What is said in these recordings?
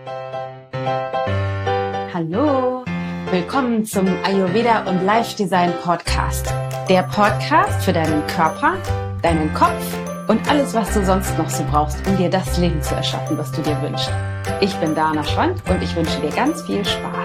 Hallo, willkommen zum Ayurveda und Life Design Podcast. Der Podcast für deinen Körper, deinen Kopf und alles, was du sonst noch so brauchst, um dir das Leben zu erschaffen, was du dir wünschst. Ich bin Dana Schwand und ich wünsche dir ganz viel Spaß.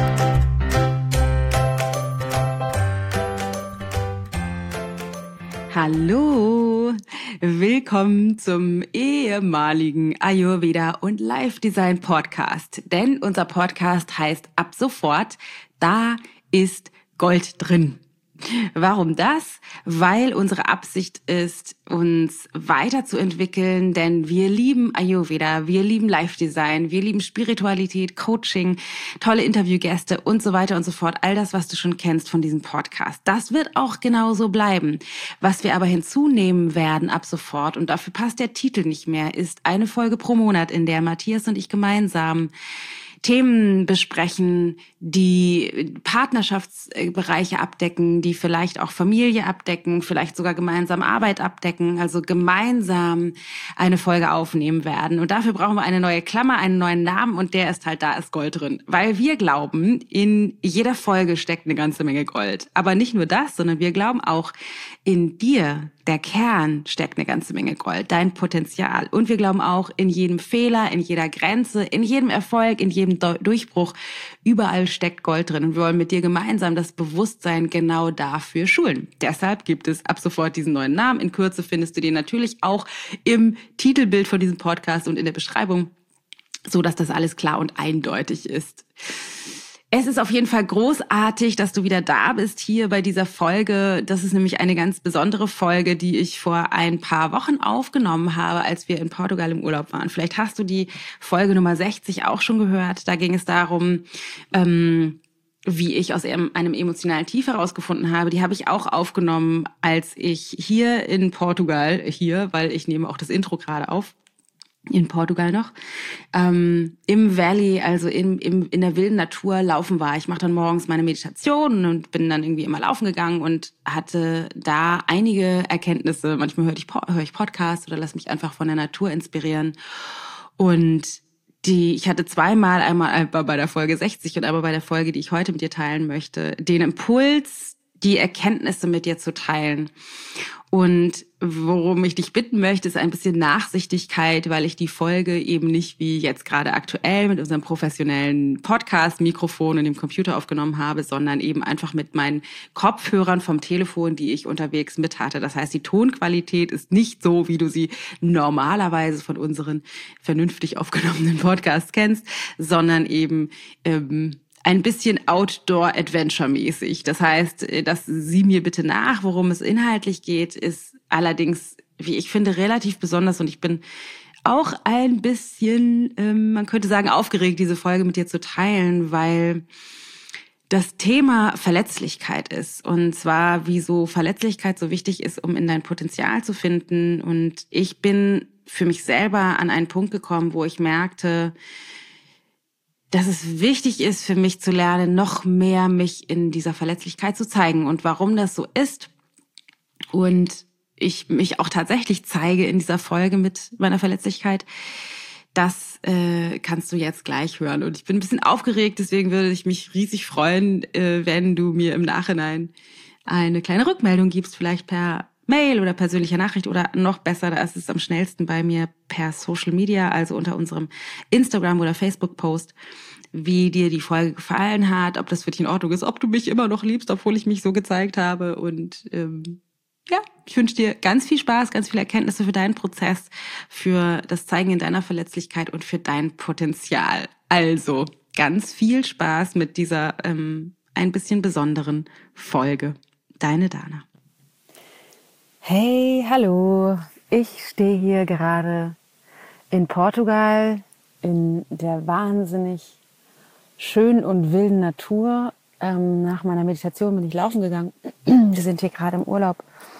Hallo, willkommen zum ehemaligen Ayurveda und Life Design Podcast. Denn unser Podcast heißt ab sofort, da ist Gold drin. Warum das? Weil unsere Absicht ist, uns weiterzuentwickeln, denn wir lieben Ayurveda, wir lieben Life Design, wir lieben Spiritualität, Coaching, tolle Interviewgäste und so weiter und so fort. All das, was du schon kennst von diesem Podcast. Das wird auch genauso bleiben. Was wir aber hinzunehmen werden ab sofort, und dafür passt der Titel nicht mehr, ist eine Folge pro Monat, in der Matthias und ich gemeinsam Themen besprechen, die Partnerschaftsbereiche abdecken, die vielleicht auch Familie abdecken, vielleicht sogar gemeinsam Arbeit abdecken, also gemeinsam eine Folge aufnehmen werden. Und dafür brauchen wir eine neue Klammer, einen neuen Namen, und der ist halt, da ist Gold drin. Weil wir glauben, in jeder Folge steckt eine ganze Menge Gold. Aber nicht nur das, sondern wir glauben auch, in dir, der Kern, steckt eine ganze Menge Gold, dein Potenzial. Und wir glauben auch, in jedem Fehler, in jeder Grenze, in jedem Erfolg, in jedem Durchbruch, überall steckt Gold drin. Und wir wollen mit dir gemeinsam das Bewusstsein genau dafür schulen. Deshalb gibt es ab sofort diesen neuen Namen. In Kürze findest du den natürlich auch im Titelbild von diesem Podcast und in der Beschreibung, so dass das alles klar und eindeutig ist. Es ist auf jeden Fall großartig, dass du wieder da bist hier bei dieser Folge. Das ist nämlich eine ganz besondere Folge, die ich vor ein paar Wochen aufgenommen habe, als wir in Portugal im Urlaub waren. Vielleicht hast du die Folge Nummer 60 auch schon gehört. Da ging es darum, wie ich aus einem emotionalen Tief herausgefunden habe. Die habe ich auch aufgenommen, als ich hier in Portugal, weil ich nehme auch das Intro gerade auf, in Portugal noch, im Valley, also in der wilden Natur laufen war. Ich mache dann morgens meine Meditation und bin dann irgendwie immer laufen gegangen und hatte da einige Erkenntnisse. Manchmal höre ich Podcasts oder lasse mich einfach von der Natur inspirieren. Und ich hatte zweimal, einmal bei der Folge 60 und einmal bei der Folge, die ich heute mit dir teilen möchte, den Impuls, die Erkenntnisse mit dir zu teilen. Und worum ich dich bitten möchte, ist ein bisschen Nachsichtigkeit, weil ich die Folge eben nicht wie jetzt gerade aktuell mit unserem professionellen Podcast-Mikrofon und dem Computer aufgenommen habe, sondern eben einfach mit meinen Kopfhörern vom Telefon, die ich unterwegs mit hatte. Das heißt, die Tonqualität ist nicht so, wie du sie normalerweise von unseren vernünftig aufgenommenen Podcasts kennst, sondern eben ein bisschen Outdoor-Adventure-mäßig. Das heißt, dass sieh mir bitte nach, worum es inhaltlich geht, ist allerdings, wie ich finde, relativ besonders. Und ich bin auch ein bisschen, man könnte sagen, aufgeregt, diese Folge mit dir zu teilen, weil das Thema Verletzlichkeit ist. Und zwar, wieso Verletzlichkeit so wichtig ist, um in dein Potenzial zu finden. Und ich bin für mich selber an einen Punkt gekommen, wo ich merkte, dass es wichtig ist für mich zu lernen, noch mehr mich in dieser Verletzlichkeit zu zeigen und warum das so ist. Und ich mich auch tatsächlich zeige in dieser Folge mit meiner Verletzlichkeit, das kannst du jetzt gleich hören. Und ich bin ein bisschen aufgeregt, deswegen würde ich mich riesig freuen, wenn du mir im Nachhinein eine kleine Rückmeldung gibst, vielleicht per Mail oder persönlicher Nachricht oder noch besser, da ist es am schnellsten bei mir per Social Media, also unter unserem Instagram- oder Facebook-Post, wie dir die Folge gefallen hat, ob das für dich in Ordnung ist, ob du mich immer noch liebst, obwohl ich mich so gezeigt habe. Und ich wünsche dir ganz viel Spaß, ganz viele Erkenntnisse für deinen Prozess, für das Zeigen in deiner Verletzlichkeit und für dein Potenzial. Also ganz viel Spaß mit dieser ein bisschen besonderen Folge. Deine Dana. Hey, hallo. Ich stehe hier gerade in Portugal in der wahnsinnig schönen und wilden Natur. Nach meiner Meditation bin ich laufen gegangen. Wir sind hier gerade im Urlaub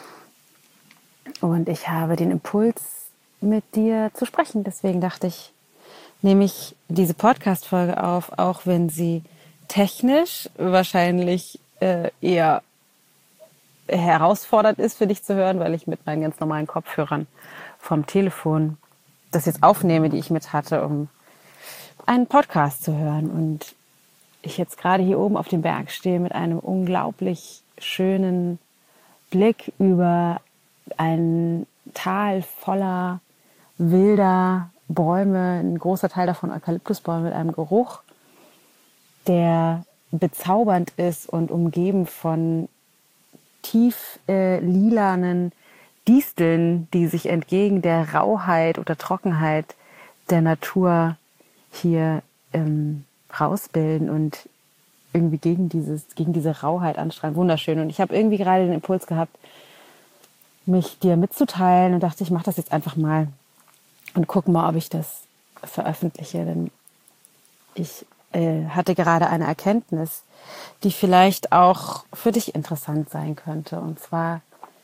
und ich habe den Impuls, mit dir zu sprechen. Deswegen dachte ich, nehme ich diese Podcast-Folge auf, auch wenn sie technisch wahrscheinlich eher herausfordernd ist für dich zu hören, weil ich mit meinen ganz normalen Kopfhörern vom Telefon das jetzt aufnehme, die ich mit hatte, um einen Podcast zu hören. Und ich jetzt gerade hier oben auf dem Berg stehe mit einem unglaublich schönen Blick über ein Tal voller wilder Bäume, ein großer Teil davon Eukalyptusbäume mit einem Geruch, der bezaubernd ist und umgeben von tief lilanen Disteln, die sich entgegen der Rauheit oder Trockenheit der Natur hier rausbilden und irgendwie gegen diese Rauheit anstrahlen. Wunderschön. Und ich habe irgendwie gerade den Impuls gehabt, mich dir mitzuteilen und dachte, ich mache das jetzt einfach mal und gucke mal, ob ich das veröffentliche. Denn ich hatte gerade eine Erkenntnis, die vielleicht auch für dich interessant sein könnte. Und zwar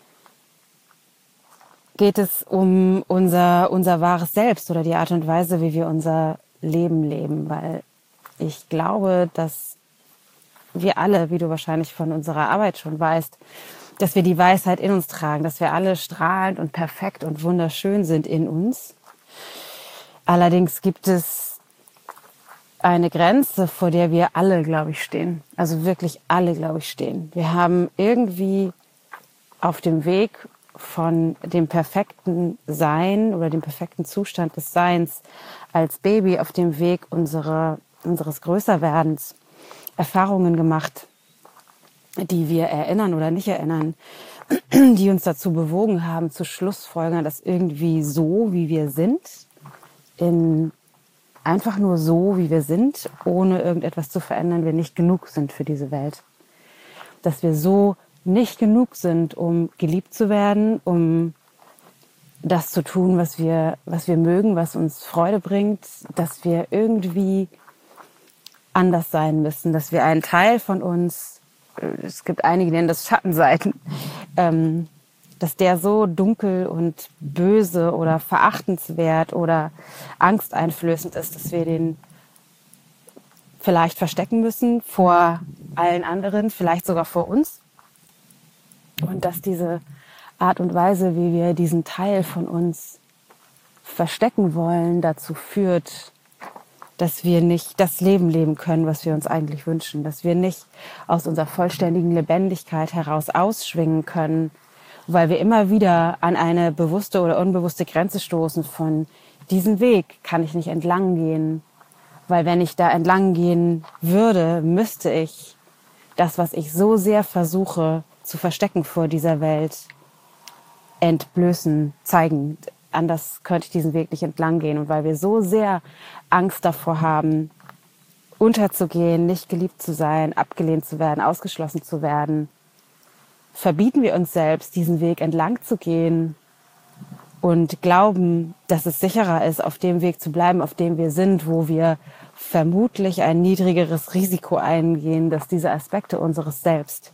geht es um unser wahres Selbst oder die Art und Weise, wie wir unser Leben leben. Weil ich glaube, dass wir alle, wie du wahrscheinlich von unserer Arbeit schon weißt, dass wir die Weisheit in uns tragen, dass wir alle strahlend und perfekt und wunderschön sind in uns. Allerdings gibt es eine Grenze, vor der wir alle, glaube ich, stehen. Also wirklich alle, glaube ich, stehen. Wir haben irgendwie auf dem Weg von dem perfekten Sein oder dem perfekten Zustand des Seins als Baby auf dem Weg unseres Größerwerdens Erfahrungen gemacht, die wir erinnern oder nicht erinnern, die uns dazu bewogen haben, zu schlussfolgern, dass irgendwie so, wie wir sind, einfach nur so, wie wir sind, ohne irgendetwas zu verändern, wir nicht genug sind für diese Welt. Dass wir so nicht genug sind, um geliebt zu werden, um das zu tun, was wir mögen, was uns Freude bringt, dass wir irgendwie anders sein müssen, dass wir einen Teil von uns, es gibt einige, die nennen das Schattenseiten, dass der so dunkel und böse oder verachtenswert oder angsteinflößend ist, dass wir den vielleicht verstecken müssen vor allen anderen, vielleicht sogar vor uns. Und dass diese Art und Weise, wie wir diesen Teil von uns verstecken wollen, dazu führt, dass wir nicht das Leben leben können, was wir uns eigentlich wünschen, dass wir nicht aus unserer vollständigen Lebendigkeit heraus ausschwingen können, weil wir immer wieder an eine bewusste oder unbewusste Grenze stoßen von diesen Weg kann ich nicht entlang gehen, weil wenn ich da entlang gehen würde, müsste ich das, was ich so sehr versuche zu verstecken vor dieser Welt, entblößen, zeigen. Anders könnte ich diesen Weg nicht entlang gehen. Und weil wir so sehr Angst davor haben, unterzugehen, nicht geliebt zu sein, abgelehnt zu werden, ausgeschlossen zu werden, verbieten wir uns selbst, diesen Weg entlang zu gehen und glauben, dass es sicherer ist, auf dem Weg zu bleiben, auf dem wir sind, wo wir vermutlich ein niedrigeres Risiko eingehen, dass diese Aspekte unseres Selbst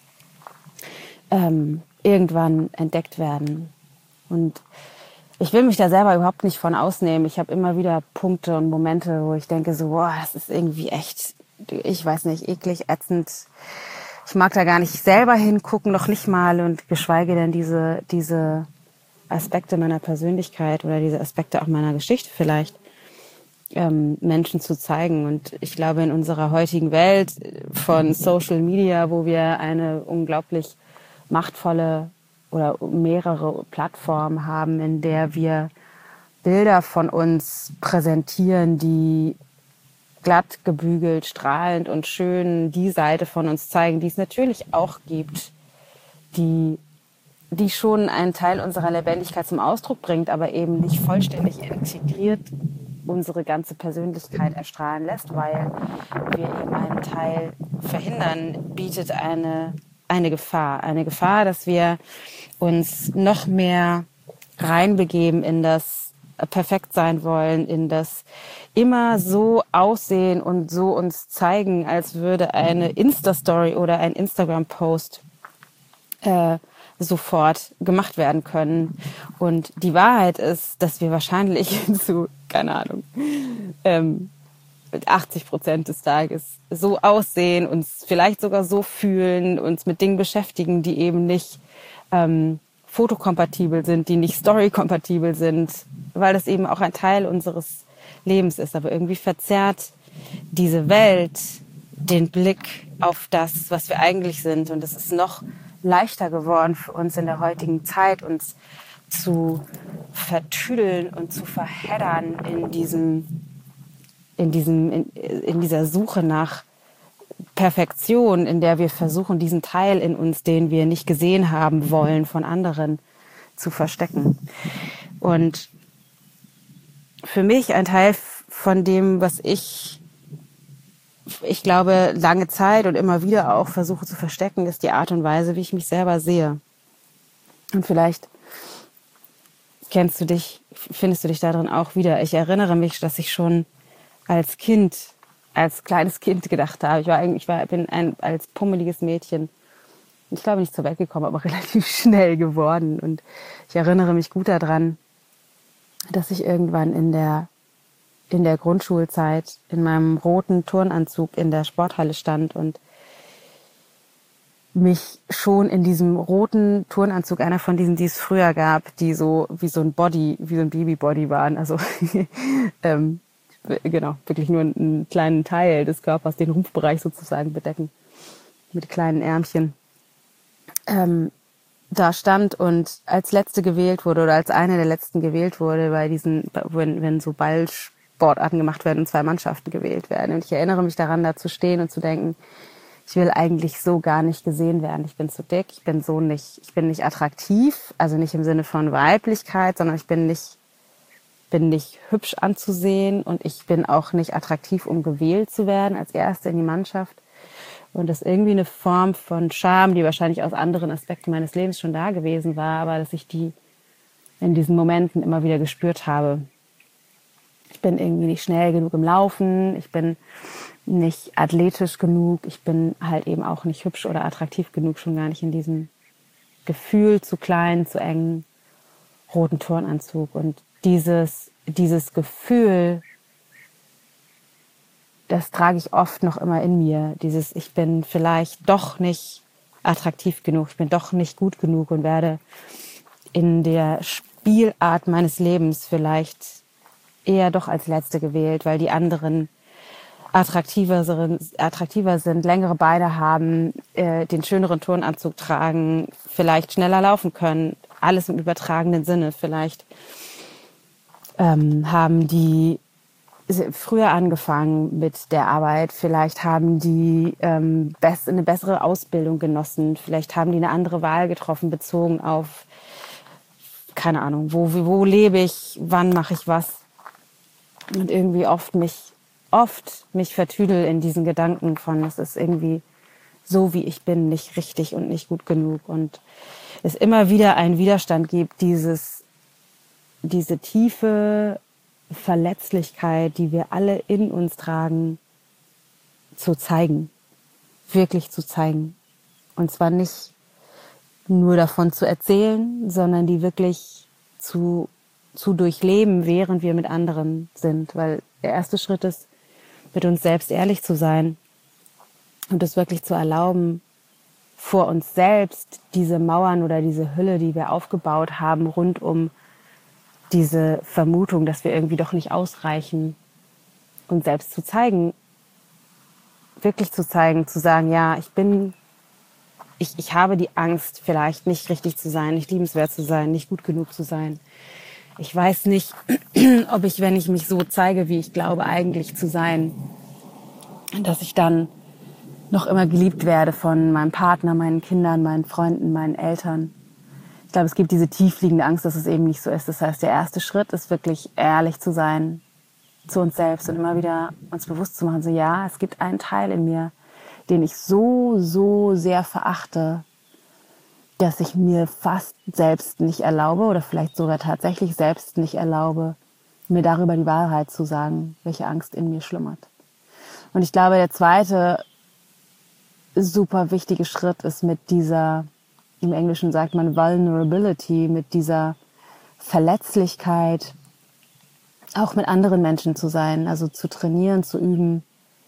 irgendwann entdeckt werden. Und ich will mich da selber überhaupt nicht von ausnehmen. Ich habe immer wieder Punkte und Momente, wo ich denke so, boah, das ist irgendwie echt, ich weiß nicht, eklig, ätzend. Ich mag da gar nicht selber hingucken, noch nicht mal, und geschweige denn diese Aspekte meiner Persönlichkeit oder diese Aspekte auch meiner Geschichte vielleicht Menschen zu zeigen. Und ich glaube, in unserer heutigen Welt von Social Media, wo wir eine unglaublich machtvolle oder mehrere Plattformen haben, in der wir Bilder von uns präsentieren, die glatt gebügelt, strahlend und schön die Seite von uns zeigen, die es natürlich auch gibt, die schon einen Teil unserer Lebendigkeit zum Ausdruck bringt, aber eben nicht vollständig integriert unsere ganze Persönlichkeit erstrahlen lässt, weil wir eben einen Teil verhindern, bietet eine Gefahr, dass wir uns noch mehr reinbegeben in das perfekt sein wollen, in das immer so aussehen und so uns zeigen, als würde eine Insta-Story oder ein Instagram-Post sofort gemacht werden können. Und die Wahrheit ist, dass wir wahrscheinlich zu, keine Ahnung, 80% des Tages so aussehen, uns vielleicht sogar so fühlen, uns mit Dingen beschäftigen, die eben nicht fotokompatibel sind, die nicht storykompatibel sind, weil das eben auch ein Teil unseres Lebens ist. Aber irgendwie verzerrt diese Welt den Blick auf das, was wir eigentlich sind. Und es ist noch leichter geworden für uns in der heutigen Zeit, uns zu vertüdeln und zu verheddern in dieser Suche nach Perfektion, in der wir versuchen, diesen Teil in uns, den wir nicht gesehen haben wollen, von anderen zu verstecken. Und für mich ein Teil von dem, was ich glaube, lange Zeit und immer wieder auch versuche zu verstecken, ist die Art und Weise, wie ich mich selber sehe. Und vielleicht findest du dich darin auch wieder. Ich erinnere mich, dass ich schon als kleines Kind gedacht habe. Als pummeliges Mädchen, ich glaube nicht zur Welt gekommen, aber relativ schnell geworden. Und ich erinnere mich gut daran, dass ich irgendwann in der Grundschulzeit in meinem roten Turnanzug in der Sporthalle stand und mich schon in diesem roten Turnanzug, einer von diesen, die es früher gab, die so wie so ein Babybody waren, also genau, wirklich nur einen kleinen Teil des Körpers, den Rumpfbereich sozusagen bedecken, mit kleinen Ärmchen, da stand und als letzte gewählt wurde oder als eine der letzten gewählt wurde, wenn so Ballsportarten gemacht werden und 2 Mannschaften gewählt werden. Und ich erinnere mich daran, da zu stehen und zu denken, ich will eigentlich so gar nicht gesehen werden. Ich bin zu dick, ich bin nicht attraktiv, also nicht im Sinne von Weiblichkeit, sondern ich bin nicht hübsch anzusehen und ich bin auch nicht attraktiv, um gewählt zu werden als Erste in die Mannschaft. Und das ist irgendwie eine Form von Scham, die wahrscheinlich aus anderen Aspekten meines Lebens schon da gewesen war, aber dass ich die in diesen Momenten immer wieder gespürt habe. Ich bin irgendwie nicht schnell genug im Laufen, ich bin nicht athletisch genug, ich bin halt eben auch nicht hübsch oder attraktiv genug, schon gar nicht in diesem Gefühl zu klein, zu engen roten Turnanzug. Und dieses Gefühl, das trage ich oft noch immer in mir. Ich bin vielleicht doch nicht attraktiv genug, ich bin doch nicht gut genug und werde in der Spielart meines Lebens vielleicht eher doch als Letzte gewählt, weil die anderen attraktiver sind, längere Beine haben, den schöneren Turnanzug tragen, vielleicht schneller laufen können, alles im übertragenen Sinne. Vielleicht haben die früher angefangen mit der Arbeit, vielleicht haben die eine bessere Ausbildung genossen, vielleicht haben die eine andere Wahl getroffen, bezogen auf, keine Ahnung, wo lebe ich, wann mache ich was. Und irgendwie oft mich vertüdel in diesen Gedanken von, es ist irgendwie so, wie ich bin, nicht richtig und nicht gut genug. Und es immer wieder einen Widerstand gibt, diese tiefe Verletzlichkeit, die wir alle in uns tragen, zu zeigen. Wirklich zu zeigen. Und zwar nicht nur davon zu erzählen, sondern die wirklich zu durchleben, während wir mit anderen sind. Weil der erste Schritt ist, mit uns selbst ehrlich zu sein und es wirklich zu erlauben, vor uns selbst diese Mauern oder diese Hülle, die wir aufgebaut haben, rund um diese Vermutung, dass wir irgendwie doch nicht ausreichen, uns selbst zu zeigen, wirklich zu zeigen, zu sagen, ja, ich habe die Angst, vielleicht nicht richtig zu sein, nicht liebenswert zu sein, nicht gut genug zu sein. Ich weiß nicht, ob ich, wenn ich mich so zeige, wie ich glaube eigentlich zu sein, dass ich dann noch immer geliebt werde von meinem Partner, meinen Kindern, meinen Freunden, meinen Eltern. Ich glaube, es gibt diese tiefliegende Angst, dass es eben nicht so ist. Das heißt, der erste Schritt ist wirklich ehrlich zu sein zu uns selbst und immer wieder uns bewusst zu machen, so ja, es gibt einen Teil in mir, den ich so, so sehr verachte, dass ich mir fast selbst nicht erlaube oder vielleicht sogar tatsächlich selbst nicht erlaube, mir darüber die Wahrheit zu sagen, welche Angst in mir schlummert. Und ich glaube, der zweite super wichtige Schritt ist mit dieser, im Englischen sagt man Vulnerability, mit dieser Verletzlichkeit, auch mit anderen Menschen zu sein, also zu trainieren, zu üben,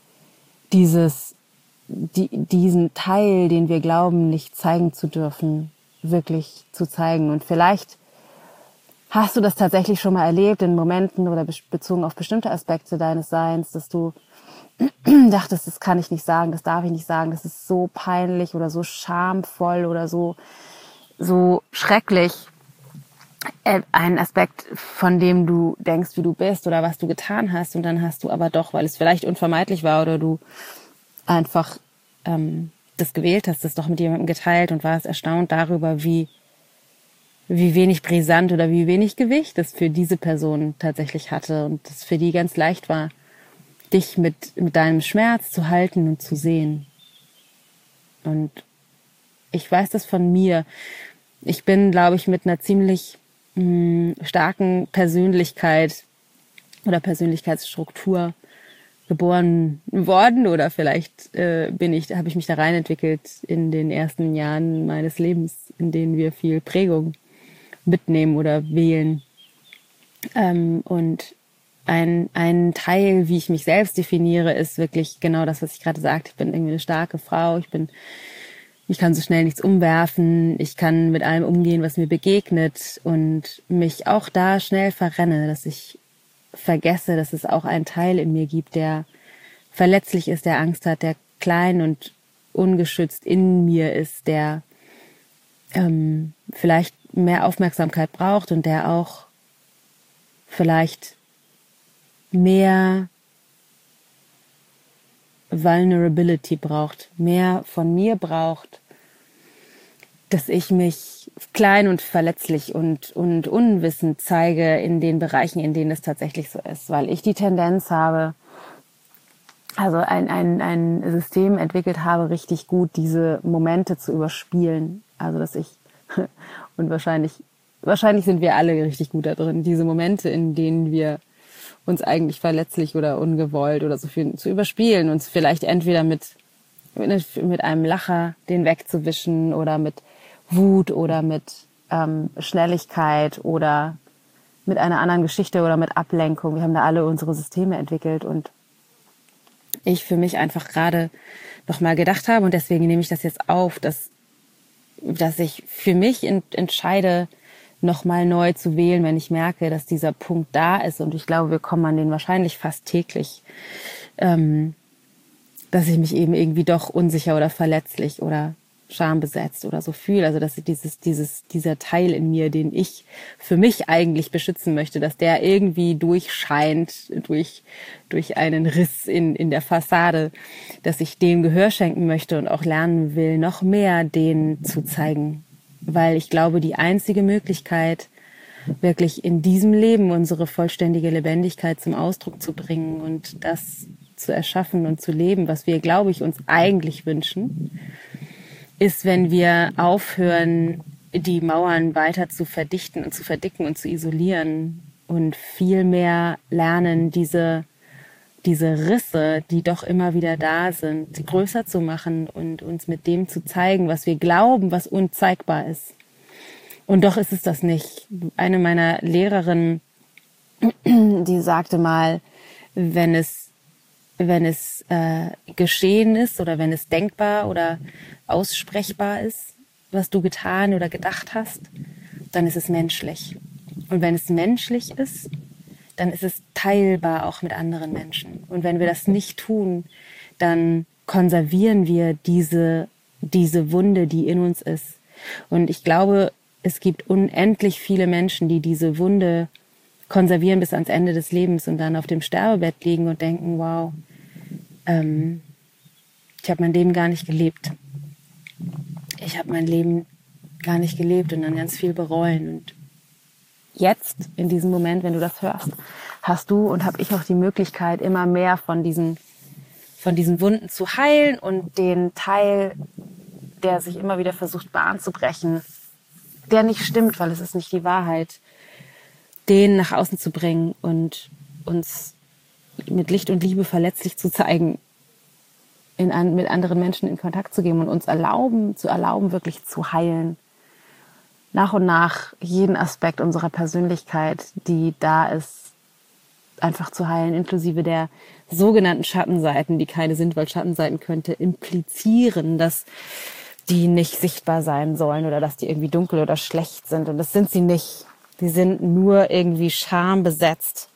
diesen Teil, den wir glauben, nicht zeigen zu dürfen, wirklich zu zeigen. Und vielleicht Hast du das tatsächlich schon mal erlebt in Momenten oder bezogen auf bestimmte Aspekte deines Seins, dass du dachtest, das kann ich nicht sagen, das darf ich nicht sagen, das ist so peinlich oder so schamvoll oder so schrecklich, ein Aspekt, von dem du denkst, wie du bist oder was du getan hast, und dann hast du aber doch, weil es vielleicht unvermeidlich war oder du einfach das gewählt hast, das doch mit jemandem geteilt und warst erstaunt darüber, wie wenig brisant oder wie wenig Gewicht es für diese Person tatsächlich hatte und es für die ganz leicht war, dich mit deinem Schmerz zu halten und zu sehen. Und ich weiß das von mir. Ich bin, glaube ich, mit einer ziemlich starken Persönlichkeit oder Persönlichkeitsstruktur geboren worden, oder vielleicht habe ich mich da rein entwickelt in den ersten Jahren meines Lebens, in denen wir viel Prägung mitnehmen oder wählen. Und ein Teil, wie ich mich selbst definiere, ist wirklich genau das, was ich gerade sagte. Ich bin irgendwie eine starke Frau. Ich kann so schnell nichts umwerfen. Ich kann mit allem umgehen, was mir begegnet, und mich auch da schnell verrenne, dass ich vergesse, dass es auch einen Teil in mir gibt, der verletzlich ist, der Angst hat, der klein und ungeschützt in mir ist, der vielleicht mehr Aufmerksamkeit braucht und der auch vielleicht mehr Vulnerability braucht, mehr von mir braucht, dass ich mich klein und verletzlich und unwissend zeige in den Bereichen, in denen es tatsächlich so ist, weil ich die Tendenz habe, also ein System entwickelt habe, richtig gut diese Momente zu überspielen. Also dass ich, und wahrscheinlich sind wir alle richtig gut da drin, diese Momente, in denen wir uns eigentlich verletzlich oder ungewollt oder so fühlen, zu überspielen, uns vielleicht entweder mit einem Lacher den wegzuwischen oder mit Wut oder mit Schnelligkeit oder mit einer anderen Geschichte oder mit Ablenkung. Wir haben da alle unsere Systeme entwickelt, und ich für mich einfach gerade noch mal gedacht habe, und deswegen nehme ich das jetzt auf, dass ich für mich entscheide, noch mal neu zu wählen, wenn ich merke, dass dieser Punkt da ist, und ich glaube, wir kommen an den wahrscheinlich fast täglich, dass ich mich eben irgendwie doch unsicher oder verletzlich oder schambesetzt oder so fühle. Also dass dieser Teil in mir, den ich für mich eigentlich beschützen möchte, dass der irgendwie durchscheint durch einen Riss in der Fassade, dass ich dem Gehör schenken möchte und auch lernen will, noch mehr den zu zeigen. Weil ich glaube, die einzige Möglichkeit, wirklich in diesem Leben unsere vollständige Lebendigkeit zum Ausdruck zu bringen und das zu erschaffen und zu leben, was wir, glaube ich, uns eigentlich wünschen, ist, wenn wir aufhören, die Mauern weiter zu verdichten und zu verdicken und zu isolieren und viel mehr lernen, diese Risse, die doch immer wieder da sind, größer zu machen und uns mit dem zu zeigen, was wir glauben, was unzeigbar ist. Und doch ist es das nicht. Eine meiner Lehrerinnen, die sagte mal, wenn es geschehen ist oder wenn es denkbar oder aussprechbar ist, was du getan oder gedacht hast, dann ist es menschlich. Und wenn es menschlich ist, dann ist es teilbar auch mit anderen Menschen. Und wenn wir das nicht tun, dann konservieren wir diese Wunde, die in uns ist. Und ich glaube, es gibt unendlich viele Menschen, die diese Wunde konservieren bis ans Ende des Lebens und dann auf dem Sterbebett liegen und denken, wow, ich habe mein Leben gar nicht gelebt. Ich habe mein Leben gar nicht gelebt und dann ganz viel bereuen. Und jetzt, in diesem Moment, wenn du das hörst, hast du und habe ich auch die Möglichkeit, immer mehr von diesen Wunden zu heilen und den Teil, der sich immer wieder versucht, Bahn zu brechen, der nicht stimmt, weil es ist nicht die Wahrheit, den nach außen zu bringen und uns mit Licht und Liebe verletzlich zu zeigen, mit anderen Menschen in Kontakt zu gehen und uns zu erlauben, wirklich zu heilen. Nach und nach jeden Aspekt unserer Persönlichkeit, die da ist, einfach zu heilen, inklusive der sogenannten Schattenseiten, die keine sind, weil Schattenseiten könnte implizieren, dass die nicht sichtbar sein sollen oder dass die irgendwie dunkel oder schlecht sind. Und das sind sie nicht. Die sind nur irgendwie schambesetzt.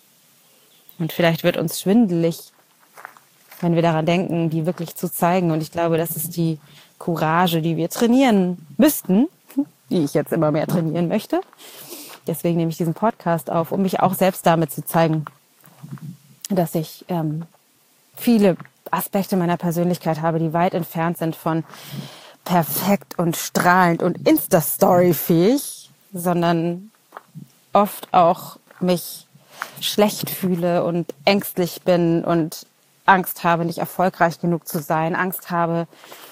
Und vielleicht wird uns schwindelig, wenn wir daran denken, die wirklich zu zeigen. Und ich glaube, das ist die Courage, die wir trainieren müssten, die ich jetzt immer mehr trainieren möchte. Deswegen nehme ich diesen Podcast auf, um mich auch selbst damit zu zeigen, dass ich viele Aspekte meiner Persönlichkeit habe, die weit entfernt sind von perfekt und strahlend und Insta-Story-fähig, sondern oft auch mich schlecht fühle und ängstlich bin und Angst habe, nicht erfolgreich genug zu sein, Angst habe,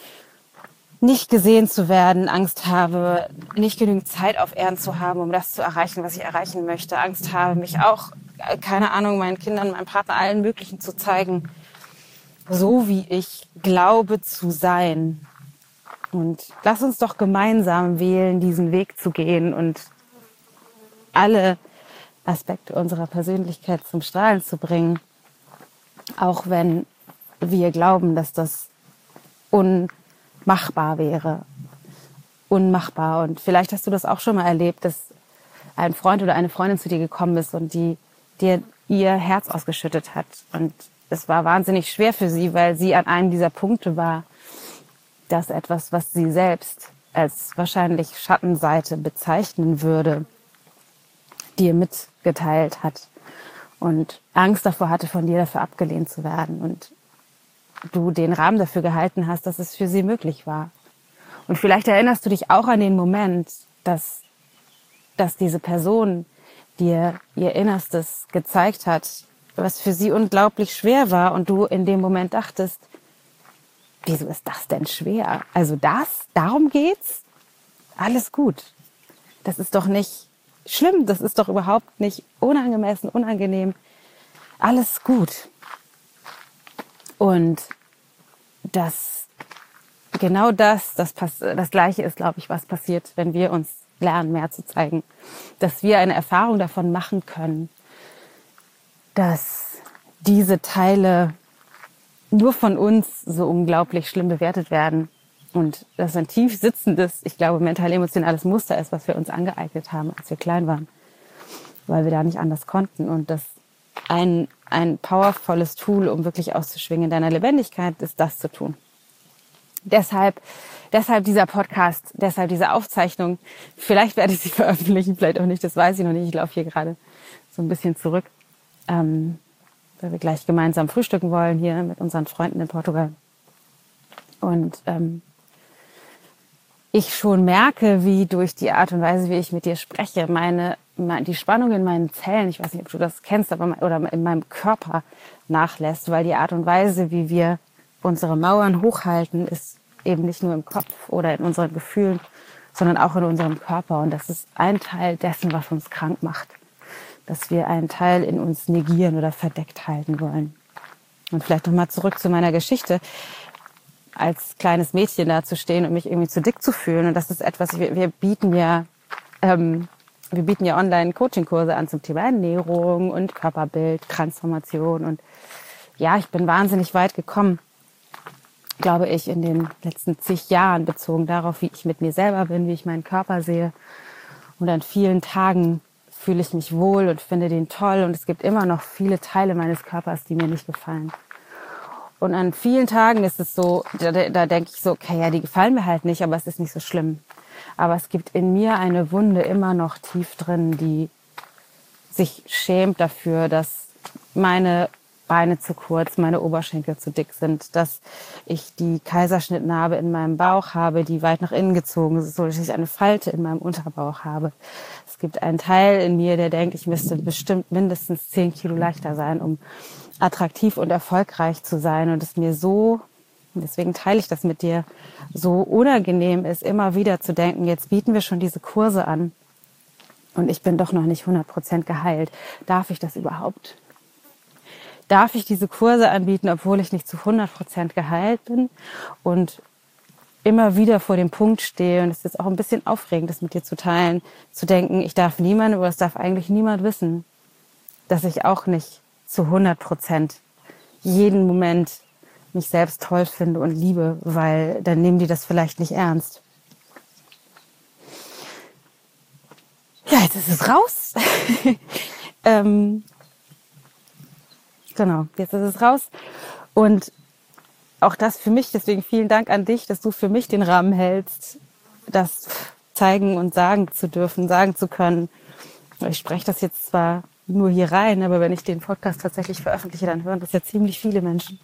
nicht gesehen zu werden, Angst habe, nicht genügend Zeit auf Erden zu haben, um das zu erreichen, was ich erreichen möchte, Angst habe, mich auch, keine Ahnung, meinen Kindern, meinem Partner, allen Möglichen zu zeigen, so wie ich glaube zu sein. Und lass uns doch gemeinsam wählen, diesen Weg zu gehen und alle Aspekte unserer Persönlichkeit zum Strahlen zu bringen, auch wenn wir glauben, dass das unmachbar wäre. Unmachbar. Und vielleicht hast du das auch schon mal erlebt, dass ein Freund oder eine Freundin zu dir gekommen ist und die dir ihr Herz ausgeschüttet hat. Und es war wahnsinnig schwer für sie, weil sie an einem dieser Punkte war, dass etwas, was sie selbst als wahrscheinlich Schattenseite bezeichnen würde, dir mitgeteilt hat und Angst davor hatte, von dir dafür abgelehnt zu werden und du den Rahmen dafür gehalten hast, dass es für sie möglich war. Und vielleicht erinnerst du dich auch an den Moment, dass diese Person dir ihr Innerstes gezeigt hat, was für sie unglaublich schwer war und du in dem Moment dachtest, wieso ist das denn schwer? Also darum geht's? Alles gut. Das ist doch nicht schlimm, das ist doch überhaupt nicht unangemessen, unangenehm. Alles gut. Und das Gleiche ist, glaube ich, was passiert, wenn wir uns lernen, mehr zu zeigen. Dass wir eine Erfahrung davon machen können, dass diese Teile nur von uns so unglaublich schlimm bewertet werden und das ein tief sitzendes, ich glaube, mental-emotionales Muster ist, was wir uns angeeignet haben, als wir klein waren, weil wir da nicht anders konnten. Und das ein powervolles Tool, um wirklich auszuschwingen in deiner Lebendigkeit, ist das zu tun. Deshalb dieser Podcast, deshalb diese Aufzeichnung. Vielleicht werde ich sie veröffentlichen, vielleicht auch nicht, das weiß ich noch nicht. Ich laufe hier gerade so ein bisschen zurück, weil wir gleich gemeinsam frühstücken wollen hier mit unseren Freunden in Portugal. Und ich schon merke, wie durch die Art und Weise, wie ich mit dir spreche, die Spannung in meinen Zellen, ich weiß nicht, ob du das kennst, oder in meinem Körper nachlässt, weil die Art und Weise, wie wir unsere Mauern hochhalten, ist eben nicht nur im Kopf oder in unseren Gefühlen, sondern auch in unserem Körper. Und das ist ein Teil dessen, was uns krank macht. Dass wir einen Teil in uns negieren oder verdeckt halten wollen. Und vielleicht nochmal zurück zu meiner Geschichte. Als kleines Mädchen da zu stehen und mich irgendwie zu dick zu fühlen. Und das ist etwas, wir bieten ja online Coaching-Kurse an zum Thema Ernährung und Körperbild, Transformation. Und ja, ich bin wahnsinnig weit gekommen, glaube ich, in den letzten 10 Jahren, bezogen darauf, wie ich mit mir selber bin, wie ich meinen Körper sehe. Und an vielen Tagen fühle ich mich wohl und finde den toll. Und es gibt immer noch viele Teile meines Körpers, die mir nicht gefallen. Und an vielen Tagen ist es so, da denke ich so, okay, ja, die gefallen mir halt nicht, aber es ist nicht so schlimm. Aber es gibt in mir eine Wunde immer noch tief drin, die sich schämt dafür, dass meine Beine zu kurz, meine Oberschenkel zu dick sind, dass ich die Kaiserschnittnarbe in meinem Bauch habe, die weit nach innen gezogen ist, so dass ich eine Falte in meinem Unterbauch habe. Es gibt einen Teil in mir, der denkt, ich müsste bestimmt mindestens 10 Kilo leichter sein, um attraktiv und erfolgreich zu sein. Und es mir so, deswegen teile ich das mit dir, so unangenehm ist, immer wieder zu denken, jetzt bieten wir schon diese Kurse an und ich bin doch noch nicht 100% geheilt. Darf ich das überhaupt? Darf ich diese Kurse anbieten, obwohl ich nicht zu 100% geheilt bin und immer wieder vor dem Punkt stehe, und es ist auch ein bisschen aufregend, das mit dir zu teilen, zu denken, ich darf niemanden, oder es darf eigentlich niemand wissen, dass ich auch nicht zu 100% jeden Moment mich selbst toll finde und liebe, weil dann nehmen die das vielleicht nicht ernst. Ja, jetzt ist es raus. Genau, jetzt ist es raus. Und auch das für mich, deswegen vielen Dank an dich, dass du für mich den Rahmen hältst, das zeigen und sagen zu dürfen, sagen zu können. Ich spreche das jetzt zwar nur hier rein, aber wenn ich den Podcast tatsächlich veröffentliche, dann hören das ja ziemlich viele Menschen.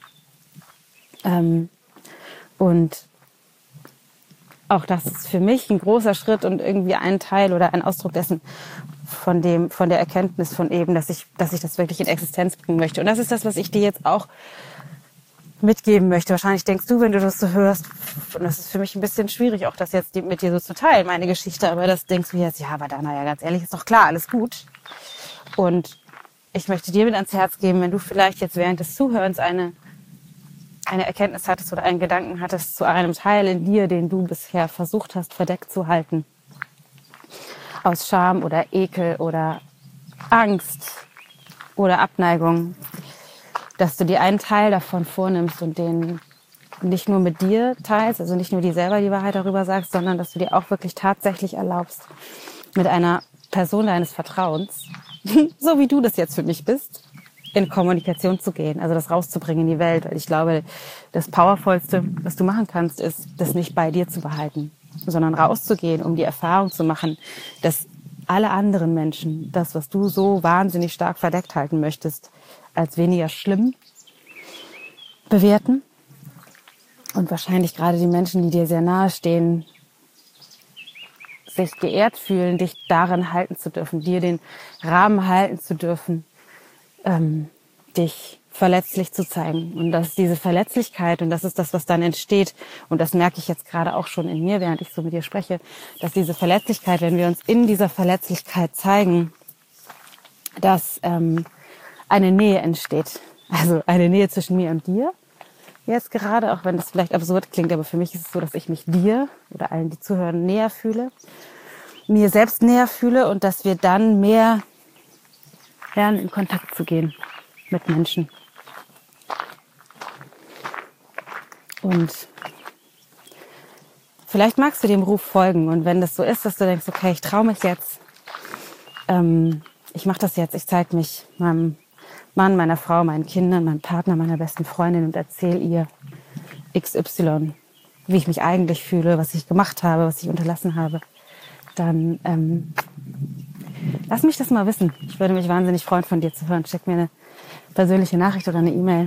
Und auch das ist für mich ein großer Schritt und irgendwie ein Teil oder ein Ausdruck dessen, von der Erkenntnis von eben, dass ich das wirklich in Existenz bringen möchte. Und das ist das, was ich dir jetzt auch mitgeben möchte. Wahrscheinlich denkst du, wenn du das so hörst, und das ist für mich ein bisschen schwierig, auch das jetzt mit dir so zu teilen, meine Geschichte, aber das denkst du jetzt, ja, aber Dana, ja, ganz ehrlich, ist doch klar, alles gut. Und ich möchte dir mit ans Herz geben, wenn du vielleicht jetzt während des Zuhörens eine Erkenntnis hattest oder einen Gedanken hattest zu einem Teil in dir, den du bisher versucht hast, verdeckt zu halten, aus Scham oder Ekel oder Angst oder Abneigung, dass du dir einen Teil davon vornimmst und den nicht nur mit dir teilst, also nicht nur dir selber die Wahrheit darüber sagst, sondern dass du dir auch wirklich tatsächlich erlaubst, mit einer Person deines Vertrauens, so wie du das jetzt für mich bist, in Kommunikation zu gehen, also das rauszubringen in die Welt. Weil ich glaube, das Powervollste, was du machen kannst, ist, das nicht bei dir zu behalten, sondern rauszugehen, um die Erfahrung zu machen, dass alle anderen Menschen das, was du so wahnsinnig stark verdeckt halten möchtest, als weniger schlimm bewerten. Und wahrscheinlich gerade die Menschen, die dir sehr nahe stehen, sich geehrt fühlen, dich darin halten zu dürfen, dir den Rahmen halten zu dürfen, dich verletzlich zu zeigen. Und dass diese Verletzlichkeit, und das ist das, was dann entsteht, und das merke ich jetzt gerade auch schon in mir, während ich so mit dir spreche, dass diese Verletzlichkeit, wenn wir uns in dieser Verletzlichkeit zeigen, dass eine Nähe entsteht. Also eine Nähe zwischen mir und dir. Jetzt gerade, auch wenn das vielleicht absurd klingt, aber für mich ist es so, dass ich mich dir oder allen, die zuhören, näher fühle, mir selbst näher fühle und dass wir dann mehr lernen, in Kontakt zu gehen mit Menschen. Und vielleicht magst du dem Ruf folgen. Und wenn das so ist, dass du denkst, okay, ich traue mich jetzt, ich mache das jetzt, ich zeige mich meinem Mann, meiner Frau, meinen Kindern, meinem Partner, meiner besten Freundin und erzähle ihr XY, wie ich mich eigentlich fühle, was ich gemacht habe, was ich unterlassen habe, dann lass mich das mal wissen. Ich würde mich wahnsinnig freuen, von dir zu hören. Schick mir eine persönliche Nachricht oder eine E-Mail.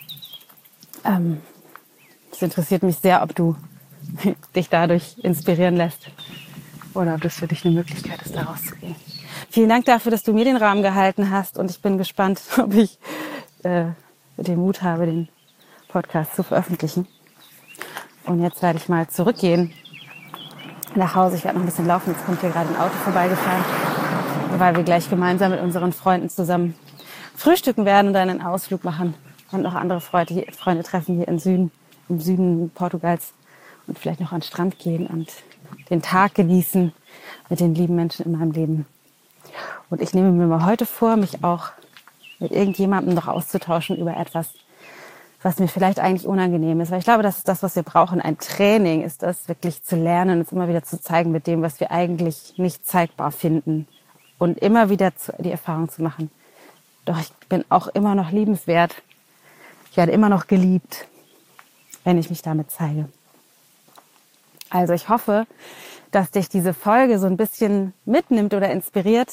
Es interessiert mich sehr, ob du dich dadurch inspirieren lässt oder ob das für dich eine Möglichkeit ist, da rauszugehen. Vielen Dank dafür, dass du mir den Rahmen gehalten hast und ich bin gespannt, ob ich den Mut habe, den Podcast zu veröffentlichen. Und jetzt werde ich mal zurückgehen nach Hause. Ich werde noch ein bisschen laufen. Jetzt kommt hier gerade ein Auto vorbeigefahren, weil wir gleich gemeinsam mit unseren Freunden zusammen frühstücken werden und dann einen Ausflug machen und noch andere Freunde treffen hier im Süden Portugals und vielleicht noch an den Strand gehen und den Tag genießen mit den lieben Menschen in meinem Leben. Und ich nehme mir mal heute vor, mich auch mit irgendjemandem noch auszutauschen über etwas, was mir vielleicht eigentlich unangenehm ist. Weil ich glaube, das ist das, was wir brauchen. Ein Training ist das, wirklich zu lernen, uns immer wieder zu zeigen mit dem, was wir eigentlich nicht zeigbar finden. Und immer wieder die Erfahrung zu machen. Doch ich bin auch immer noch liebenswert. Ich werde immer noch geliebt, wenn ich mich damit zeige. Also ich hoffe, dass dich diese Folge so ein bisschen mitnimmt oder inspiriert,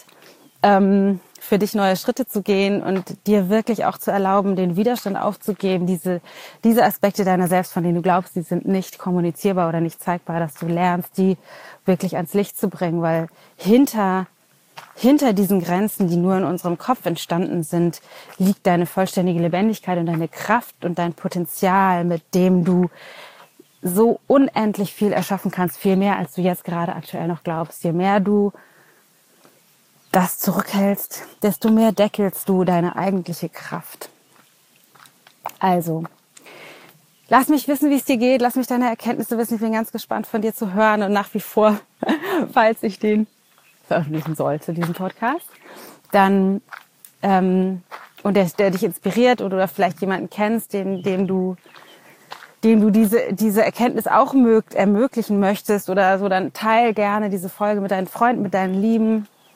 für dich neue Schritte zu gehen und dir wirklich auch zu erlauben, den Widerstand aufzugeben, diese Aspekte deiner selbst, von denen du glaubst, die sind nicht kommunizierbar oder nicht zeigbar, dass du lernst, die wirklich ans Licht zu bringen, weil hinter diesen Grenzen, die nur in unserem Kopf entstanden sind, liegt deine vollständige Lebendigkeit und deine Kraft und dein Potenzial, mit dem du so unendlich viel erschaffen kannst, viel mehr, als du jetzt gerade aktuell noch glaubst. Je mehr du das zurückhältst, desto mehr deckelst du deine eigentliche Kraft. Also, lass mich wissen, wie es dir geht. Lass mich deine Erkenntnisse wissen. Ich bin ganz gespannt, von dir zu hören. Und nach wie vor, falls ich den veröffentlichen sollte, diesen Podcast, dann und der dich inspiriert oder vielleicht jemanden kennst, dem du diese Erkenntnis auch ermöglichen möchtest oder so, dann teil gerne diese Folge mit deinen Freunden, mit deinen Lieben.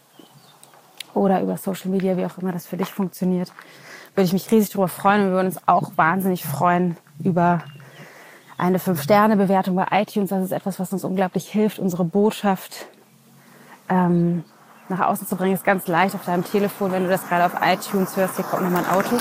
oder über Social Media, wie auch immer das für dich funktioniert. Würde ich mich riesig darüber freuen und wir würden uns auch wahnsinnig freuen über eine 5-Sterne-Bewertung bei iTunes. Das ist etwas, was uns unglaublich hilft, unsere Botschaft nach außen zu bringen. Ist ganz leicht auf deinem Telefon, wenn du das gerade auf iTunes hörst. Hier kommt nochmal ein Auto.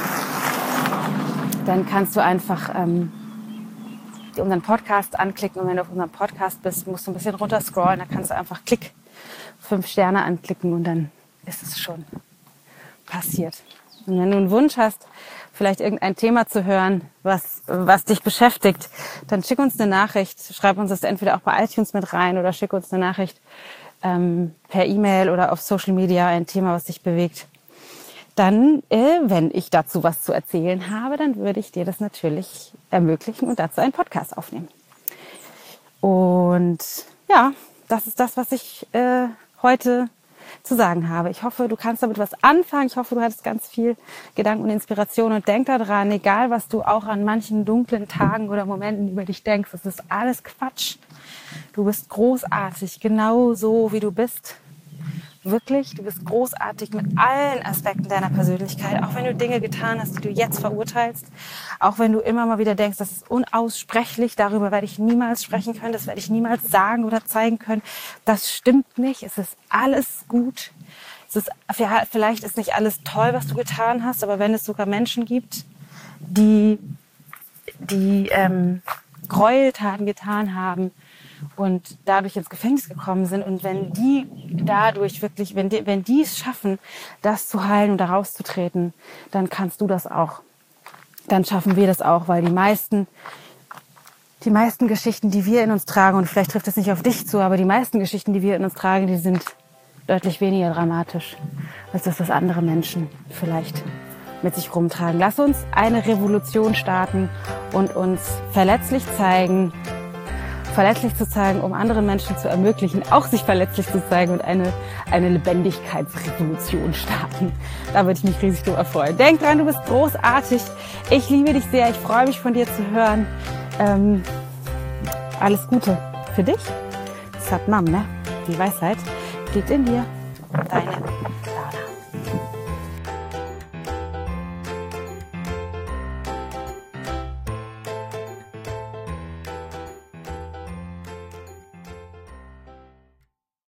Dann kannst du einfach unseren Podcast anklicken und wenn du auf unserem Podcast bist, musst du ein bisschen runter scrollen. Da kannst du einfach 5 Sterne anklicken und dann ist es schon passiert. Und wenn du einen Wunsch hast, vielleicht irgendein Thema zu hören, was dich beschäftigt, dann schick uns eine Nachricht. Schreib uns das entweder auch bei iTunes mit rein oder schick uns eine Nachricht per E-Mail oder auf Social Media, ein Thema, was dich bewegt. Dann, wenn ich dazu was zu erzählen habe, dann würde ich dir das natürlich ermöglichen und dazu einen Podcast aufnehmen. Und ja, das ist das, was ich heute zu sagen habe. Ich hoffe, du kannst damit was anfangen. Ich hoffe, du hattest ganz viel Gedanken und Inspiration und denk daran, egal was du auch an manchen dunklen Tagen oder Momenten über dich denkst, das ist alles Quatsch. Du bist großartig, genau so wie du bist. Wirklich, du bist großartig mit allen Aspekten deiner Persönlichkeit, auch wenn du Dinge getan hast, die du jetzt verurteilst, auch wenn du immer mal wieder denkst, das ist unaussprechlich, darüber werde ich niemals sprechen können, das werde ich niemals sagen oder zeigen können. Das stimmt nicht, es ist alles gut. Vielleicht ist nicht alles toll, was du getan hast, aber wenn es sogar Menschen gibt, die Gräueltaten getan haben, und dadurch ins Gefängnis gekommen sind und wenn die dadurch wirklich, wenn die es schaffen, das zu heilen und da rauszutreten, dann kannst du das auch. Dann schaffen wir das auch, weil die meisten Geschichten, die wir in uns tragen, und vielleicht trifft es nicht auf dich zu, aber die meisten Geschichten, die wir in uns tragen, die sind deutlich weniger dramatisch, als das, was andere Menschen vielleicht mit sich rumtragen. Lass uns eine Revolution starten und uns verletzlich zu zeigen, um anderen Menschen zu ermöglichen, auch sich verletzlich zu zeigen und eine Lebendigkeitsrevolution starten. Da würde ich mich riesig drüber freuen. Denk dran, du bist großartig. Ich liebe dich sehr. Ich freue mich, von dir zu hören. Alles Gute für dich. Satnam, ne? Die Weisheit liegt in dir. Deine